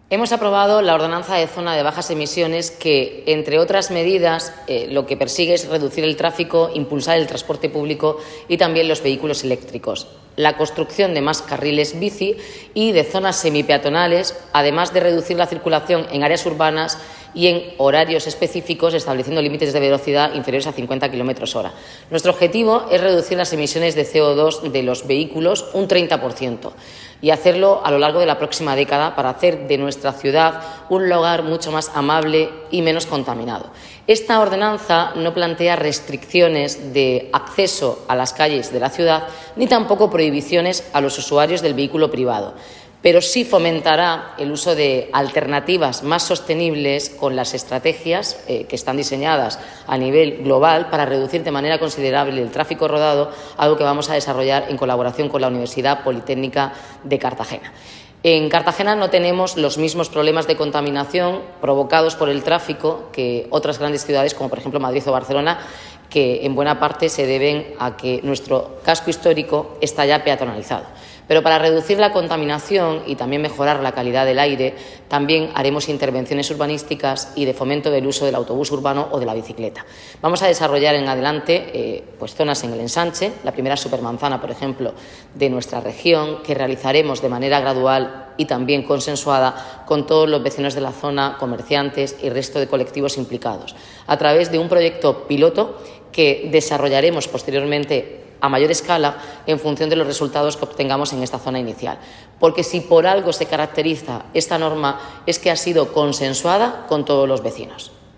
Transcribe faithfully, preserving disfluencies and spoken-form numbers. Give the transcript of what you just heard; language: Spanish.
Hemos aprobado la ordenanza de zona de bajas emisiones que, entre otras medidas, eh, lo que persigue es reducir el tráfico, impulsar el transporte público y también los vehículos eléctricos, la construcción de más carriles bici y de zonas semipeatonales, además de reducir la circulación en áreas urbanas y en horarios específicos, estableciendo límites de velocidad inferiores a cincuenta kilómetros hora. Nuestro objetivo es reducir las emisiones de C O dos de los vehículos un treinta por ciento y hacerlo a lo largo de la próxima década para hacer de nuestra ciudad un lugar mucho más amable y menos contaminado. Esta ordenanza no plantea restricciones de acceso a las calles de la ciudad ni tampoco prohibiciones a los usuarios del vehículo privado, pero sí fomentará el uso de alternativas más sostenibles con las estrategias eh, que están diseñadas a nivel global para reducir de manera considerable el tráfico rodado, algo que vamos a desarrollar en colaboración con la Universidad Politécnica de Cartagena. En Cartagena no tenemos los mismos problemas de contaminación provocados por el tráfico que otras grandes ciudades, como por ejemplo Madrid o Barcelona, que en buena parte se deben a que nuestro casco histórico está ya peatonalizado. Pero para reducir la contaminación y también mejorar la calidad del aire, también haremos intervenciones urbanísticas y de fomento del uso del autobús urbano o de la bicicleta. Vamos a desarrollar en adelante eh, pues zonas en el ensanche, la primera supermanzana, por ejemplo, de nuestra región, que realizaremos de manera gradual y también consensuada con todos los vecinos de la zona, comerciantes y resto de colectivos implicados, a través de un proyecto piloto que desarrollaremos posteriormente a mayor escala en función de los resultados que obtengamos en esta zona inicial. Porque si por algo se caracteriza esta norma es que ha sido consensuada con todos los vecinos.